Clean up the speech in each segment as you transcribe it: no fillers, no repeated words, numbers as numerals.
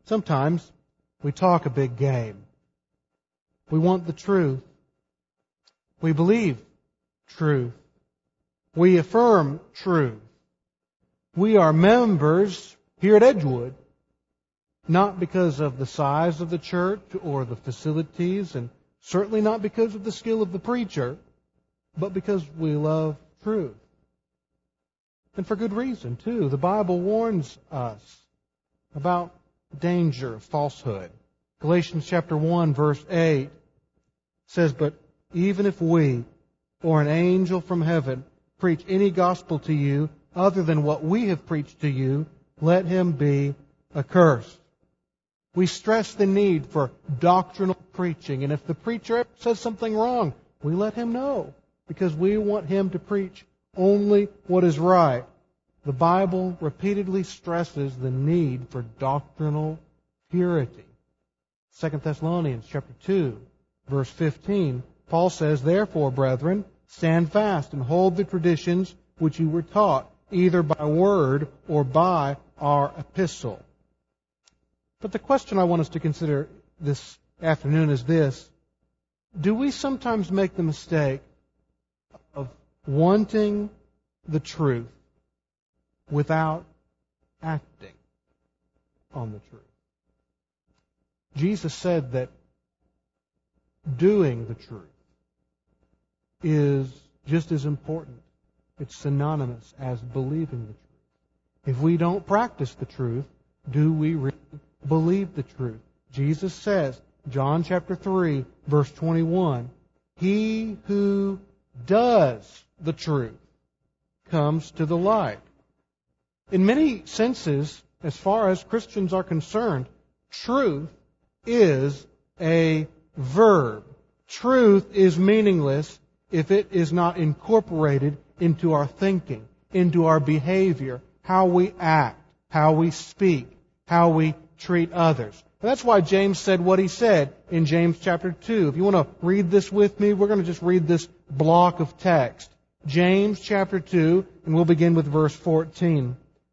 Sometimes we talk a big game. We want the truth. We believe truth. We affirm truth. We are members here at Edgewood, not because of the size of the church or the facilities, and certainly not because of the skill of the preacher, but because we love truth. And for good reason, too. The Bible warns us about danger of falsehood. Galatians chapter 1, verse 8 says, "But even if we, or an angel from heaven, preach any gospel to you other than what we have preached to you, let him be accursed." We stress the need for doctrinal preaching, and if the preacher says something wrong, we let him know, because we want him to preach only what is right. The Bible repeatedly stresses the need for doctrinal purity. 2 Thessalonians chapter 2, verse 15, Paul says, "Therefore, brethren, stand fast and hold the traditions which you were taught, either by word or by our epistle." But the question I want us to consider this afternoon is this: do we sometimes make the mistake of wanting the truth without acting on the truth? Jesus said that doing the truth is just as important. It's synonymous as believing the truth. If we don't practice the truth, do we really believe the truth? Jesus says, John chapter 3, verse 21, "He who does the truth comes to the light." In many senses, as far as Christians are concerned, truth is a verb. Truth is meaningless if it is not incorporated into our thinking, into our behavior, how we act, how we speak, how we treat others. And that's why James said what he said in James chapter 2. If you want to read this with me, we're going to just read this block of text. James chapter 2, and we'll begin with verse 14.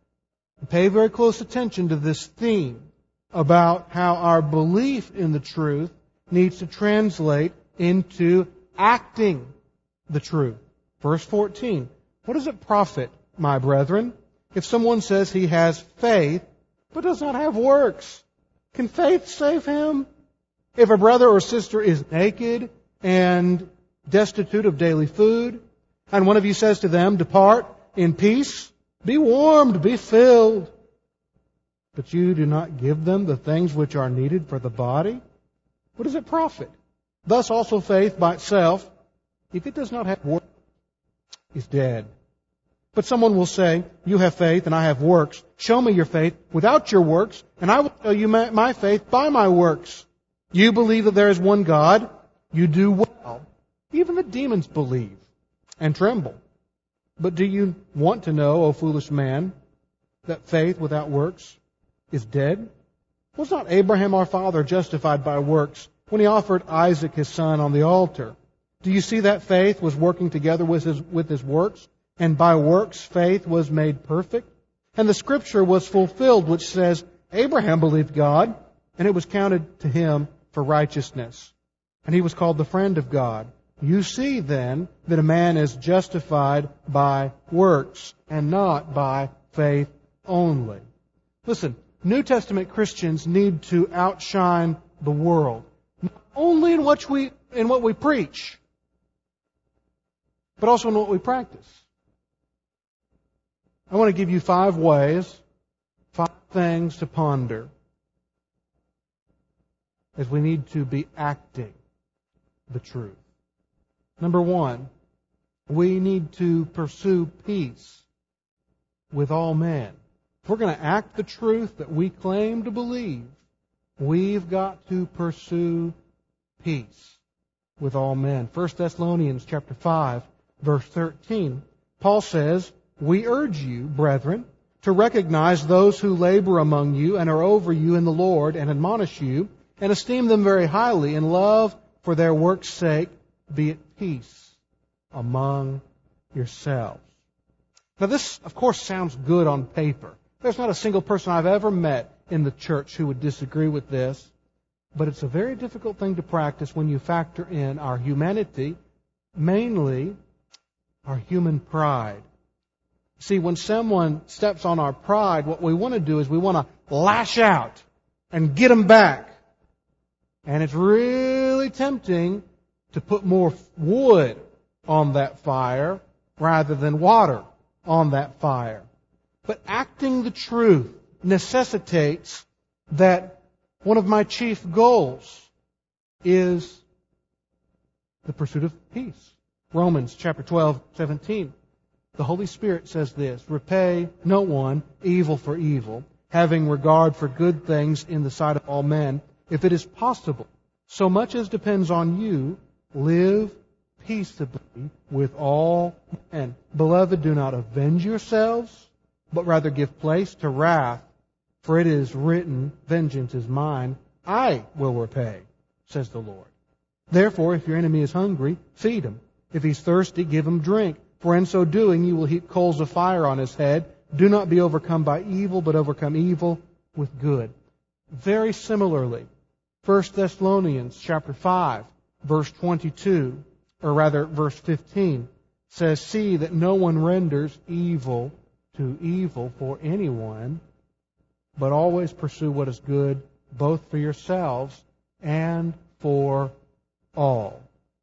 Pay very close attention to this theme about how our belief in the truth needs to translate into acting the truth. Verse 14. "What does it profit, my brethren, if someone says he has faith but does not have works? Can faith save him? If a brother or sister is naked and destitute of daily food, and one of you says to them, 'Depart in peace, be warmed, be filled,' but you do not give them the things which are needed for the body, what does it profit? Thus also faith by itself, if it does not have works, is dead. But someone will say, 'You have faith and I have works. Show me your faith without your works, and I will show you my faith by my works. You believe that there is one God. You do well. Even the demons believe and tremble. But do you want to know, O foolish man, that faith without works is dead? Was not Abraham our father justified by works when he offered Isaac his son on the altar? Do you see that faith was working together with his works? And by works faith was made perfect? And the scripture was fulfilled, which says, Abraham believed God, and it was counted to him for righteousness. And he was called the friend of God. You see then that a man is justified by works and not by faith only." Listen, New Testament Christians need to outshine the world, not only in what we preach, but also in what we practice. I want to give you 5 ways, 5 things to ponder as we need to be acting the truth. Number 1, we need to pursue peace with all men. If we're going to act the truth that we claim to believe, we've got to pursue peace with all men. 1 Thessalonians chapter 5, verse 13, Paul says, "We urge you, brethren, to recognize those who labor among you and are over you in the Lord and admonish you, and esteem them very highly in love for their work's sake. Be at peace among yourselves." Now this, of course, sounds good on paper. There's not a single person I've ever met in the church who would disagree with this, but it's a very difficult thing to practice when you factor in our humanity, mainly our human pride. See, when someone steps on our pride, what we want to do is we want to lash out and get them back. And it's really tempting to put more wood on that fire rather than water on that fire. But acting the truth necessitates that one of my chief goals is the pursuit of peace. Romans chapter 12:17. The Holy Spirit says this, repay no one evil for evil, having regard for good things in the sight of all men. If it is possible, so much as depends on you, live peaceably with all men. Beloved, do not avenge yourselves, but rather give place to wrath, for it is written, vengeance is mine, I will repay, says the Lord. Therefore, if your enemy is hungry, feed him. If he's thirsty, give him drink. For in so doing, you will heap coals of fire on his head. Do not be overcome by evil, but overcome evil with good. Very similarly, 1 Thessalonians chapter 5, verse 22, or rather verse 15, says, see that no one renders evil to evil for anyone, but always pursue what is good, both for yourselves and for all.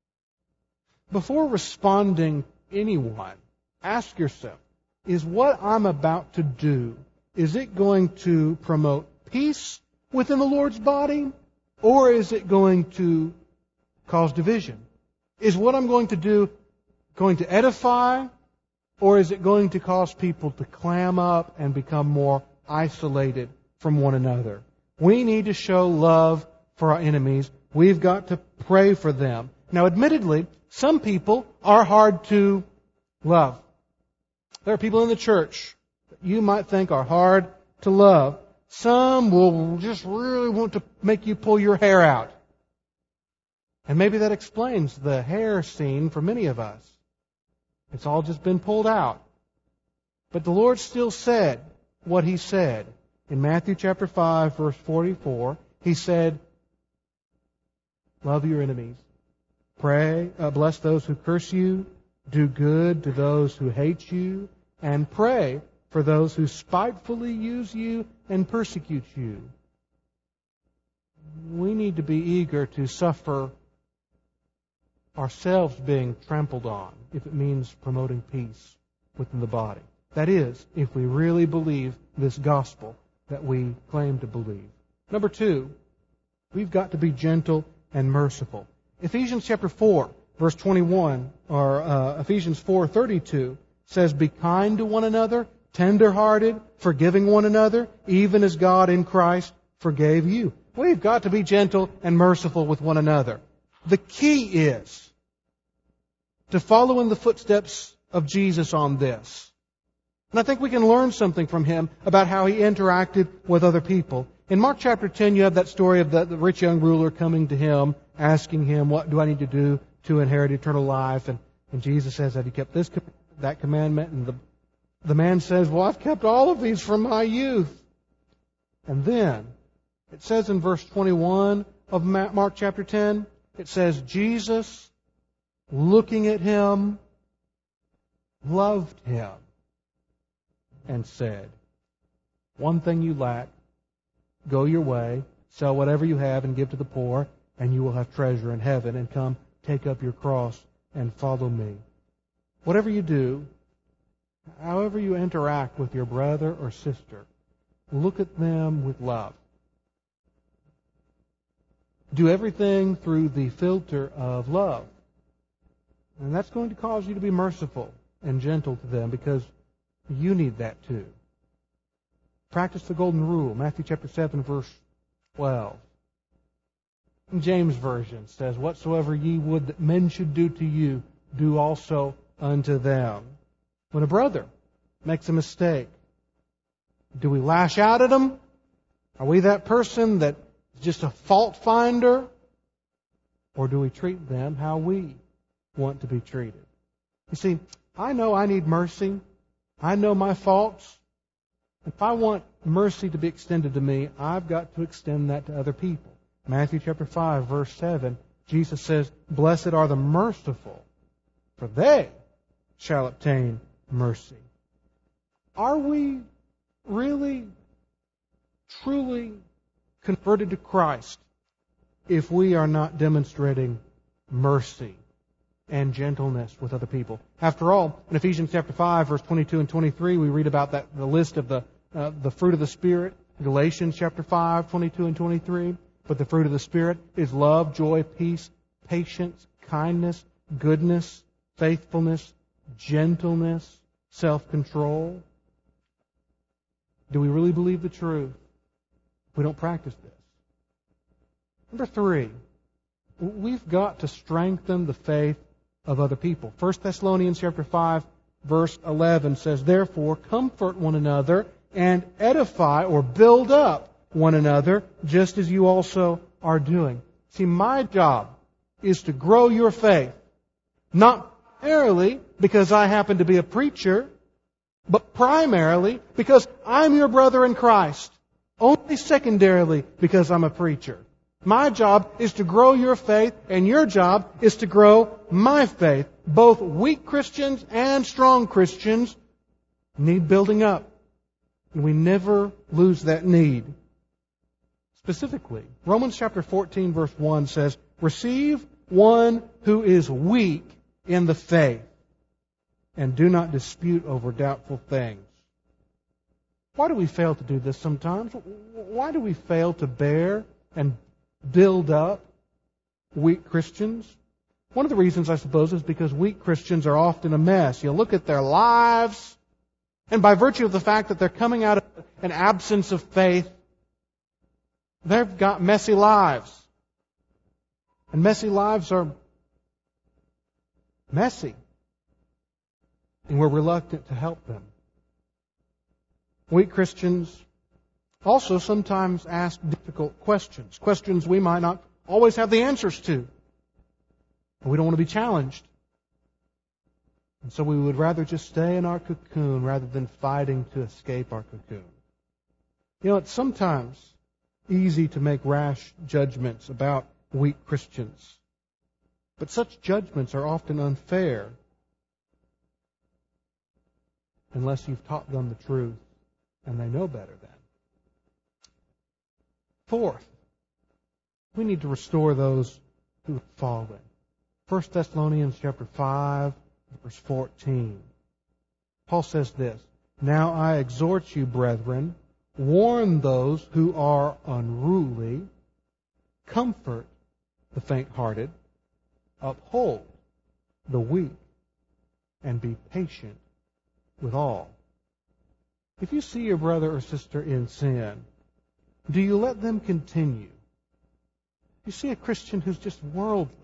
Before responding to anyone, ask yourself, is what I'm about to do, is it going to promote peace within the Lord's body, or is it going to cause division? Is what I'm going to do going to edify, or is it going to cause people to clam up and become more isolated from one another? We need to show love for our enemies. We've got to pray for them. Now, admittedly, some people are hard to love. There are people in the church that you might think are hard to love. Some will just really want to make you pull your hair out. And maybe that explains the hair scene for many of us. It's all just been pulled out. But the Lord still said what He said. In Matthew chapter 5, verse 44, He said, love your enemies. Pray, bless those who curse you. Do good to those who hate you. And pray for those who spitefully use you and persecute you. We need to be eager to suffer ourselves being trampled on if it means promoting peace within the body. That is, if we really believe this gospel that we claim to believe. Number 2, we've got to be gentle and merciful. Ephesians chapter 4, verse 21, or Ephesians 4:32 says, be kind to one another, tender-hearted, forgiving one another, even as God in Christ forgave you. We've got to be gentle and merciful with one another. The key is to follow in the footsteps of Jesus on this. And I think we can learn something from Him about how He interacted with other people. In Mark chapter 10, you have that story of the rich young ruler coming to Him, asking Him, what do I need to do to inherit eternal life? And Jesus says, have you kept that commandment? And the man says, well, I've kept all of these from my youth. And then, it says in verse 21 of Mark chapter 10, it says, Jesus, looking at him, loved him and said, one thing you lack, go your way, sell whatever you have and give to the poor, and you will have treasure in heaven, and come take up your cross and follow me. Whatever you do, however you interact with your brother or sister, look at them with love. Do everything through the filter of love. And that's going to cause you to be merciful and gentle to them, because you need that too. Practice the golden rule. Matthew chapter 7, verse 12. James Version says, whatsoever ye would that men should do to you, do also unto them. When a brother makes a mistake, do we lash out at him? Are we that person that is just a fault finder? Or do we treat them how we want to be treated? You see, I know I need mercy. I know my faults. If I want mercy to be extended to me, I've got to extend that to other people. Matthew chapter 5, verse 7, Jesus says, "Blessed are the merciful, for they shall obtain mercy." Are we really, truly converted to Christ if we are not demonstrating mercy and gentleness with other people? After all, in Ephesians chapter 5, verse 22 and 23, we read about the list of the fruit of the Spirit. Galatians chapter 5, 22 and 23. But the fruit of the Spirit is love, joy, peace, patience, kindness, goodness, faithfulness, gentleness, self-control. Do we really believe the truth? We don't practice this. Number 3, we've got to strengthen the faith of other people. 1 Thessalonians chapter 5, verse 11 says, "Therefore, comfort one another and edify or build up one another, just as you also are doing." See, my job is to grow your faith, not primarily because I happen to be a preacher, but primarily because I'm your brother in Christ. Only secondarily because I'm a preacher. My job is to grow your faith, and your job is to grow my faith. Both weak Christians and strong Christians need building up. And we never lose that need. Specifically, Romans chapter 14, verse 1 says, "Receive one who is weak in the faith, and do not dispute over doubtful things." Why do we fail to do this sometimes? Why do we fail to bear and build up weak Christians? One of the reasons, I suppose, is because weak Christians are often a mess. You look at their lives, and by virtue of the fact that they're coming out of an absence of faith, they've got messy lives. And messy lives are messy. And we're reluctant to help them. Weak Christians also sometimes ask difficult questions. Questions we might not always have the answers to. And we don't want to be challenged. And so we would rather just stay in our cocoon rather than fighting to escape our cocoon. You know, it's sometimes easy to make rash judgments about weak Christians. But such judgments are often unfair unless you've taught them the truth and they know better then. Fourth, we need to restore those who have fallen. 1 Thessalonians chapter 5, verse 14. Paul says this, "Now I exhort you, brethren, warn those who are unruly, comfort the faint-hearted, uphold the weak, and be patient with all." If you see your brother or sister in sin, do you let them continue? You see a Christian who's just worldly.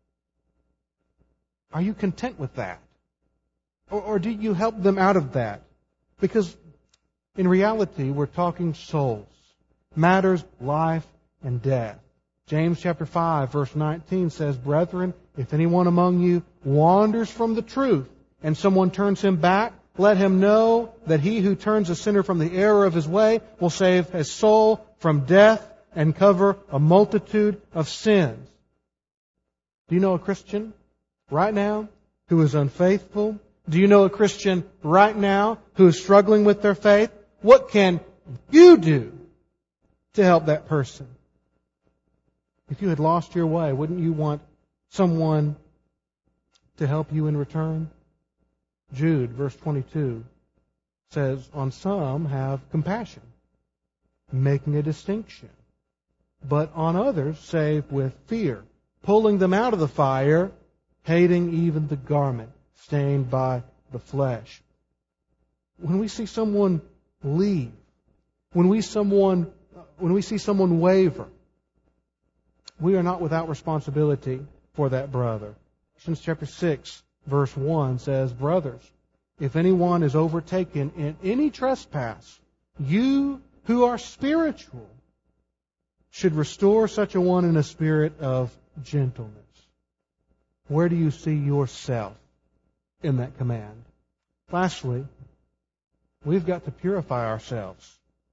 Are you content with that? Or do you help them out of that? Because in reality, we're talking souls. Matters life and death. James chapter 5, verse 19 says, "Brethren, if anyone among you wanders from the truth, and someone turns him back, let him know that he who turns a sinner from the error of his way will save his soul from death and cover a multitude of sins." Do you know a Christian right now who is unfaithful? Do you know a Christian right now who is struggling with their faith? What can you do to help that person? If you had lost your way, wouldn't you want someone to help you in return? Jude, verse 22, says, "On some have compassion, making a distinction, but on others save with fear, pulling them out of the fire, hating even the garment stained by the flesh." When we see someone leave, when we see someone waver, we are not without responsibility for that brother. Ephesians chapter 6, verse 1 says, "Brothers, if anyone is overtaken in any trespass, you who are spiritual should restore such a one in a spirit of gentleness." Where do you see yourself in that command? Lastly, we've got to purify ourselves.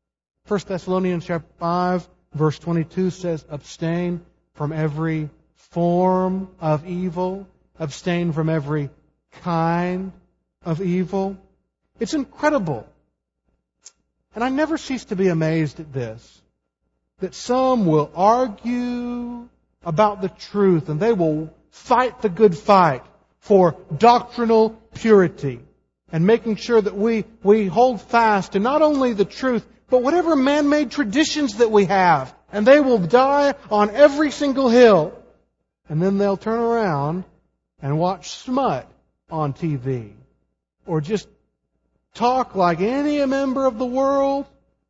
1 Thessalonians chapter 5, verse 22 says, abstain from every form of evil. Abstain from every kind of evil. It's incredible. And I never cease to be amazed at this, that some will argue about the truth and they will fight the good fight for doctrinal purity and making sure that we hold fast to not only the truth, but whatever man-made traditions that we have. And they will die on every single hill. And then they'll turn around and watch smut on TV. Or just talk like any member of the world.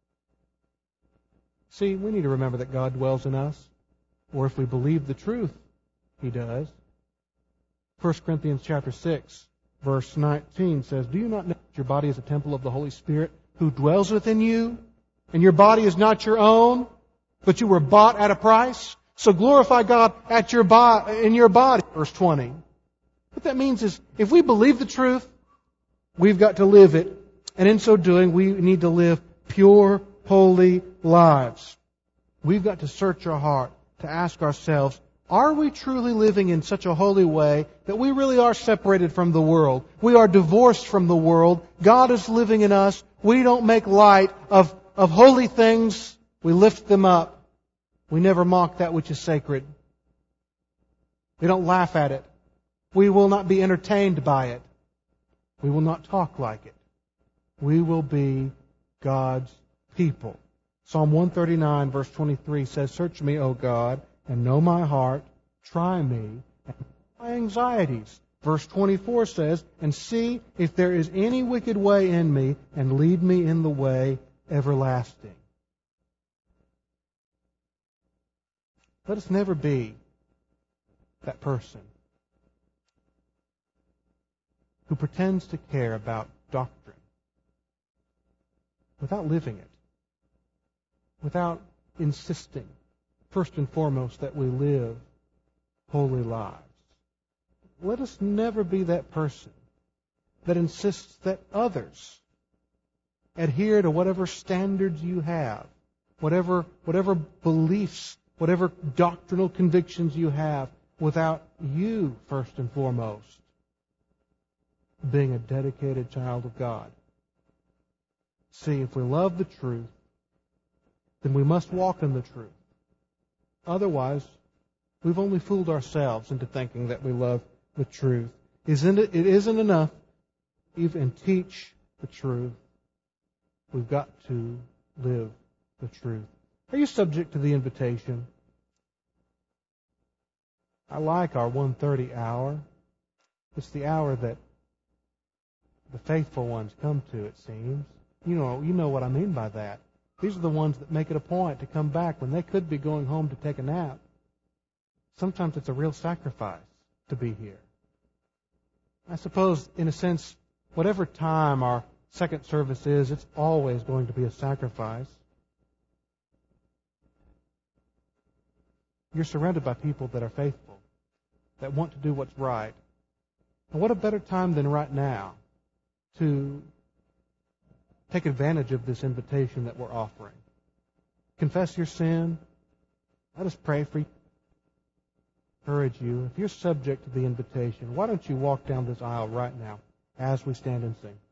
See, we need to remember that God dwells in us. Or if we believe the truth, He does. 1 Corinthians chapter 6, verse 19 says, do you not know that your body is a temple of the Holy Spirit who dwells within you? And your body is not your own, but you were bought at a price. So glorify God in your body. Verse 20. What that means is, if we believe the truth, we've got to live it. And in so doing, we need to live pure, holy lives. We've got to search our heart to ask ourselves, are we truly living in such a holy way that we really are separated from the world? We are divorced from the world. God is living in us. We don't make light of holy things. We lift them up. We never mock that which is sacred. We don't laugh at it. We will not be entertained by it. We will not talk like it. We will be God's people. Psalm 139, verse 23 says, search me, O God, and know my heart. Try me and my anxieties. Verse 24 says, and see if there is any wicked way in me, and lead me in the way everlasting. Let us never be that person who pretends to care about doctrine without living it, without insisting, first and foremost, that we live holy lives. Let us never be that person that insists that others adhere to whatever standards you have, whatever beliefs, whatever doctrinal convictions you have, without you, first and foremost, being a dedicated child of God. See, if we love the truth, then we must walk in the truth. Otherwise, we've only fooled ourselves into thinking that we love the truth. It isn't enough even teach the truth. We've got to live the truth. Are you subject to the invitation? I like our 1:30 hour. It's the hour that the faithful ones come to, it seems. You know what I mean by that. These are the ones that make it a point to come back when they could be going home to take a nap. Sometimes it's a real sacrifice to be here. I suppose, in a sense, whatever time our second service is, it's always going to be a sacrifice. You're surrounded by people that are faithful, that want to do what's right. And what a better time than right now to take advantage of this invitation that we're offering. Confess your sin. Let us pray for you. Encourage you. If you're subject to the invitation, why don't you walk down this aisle right now as we stand and sing?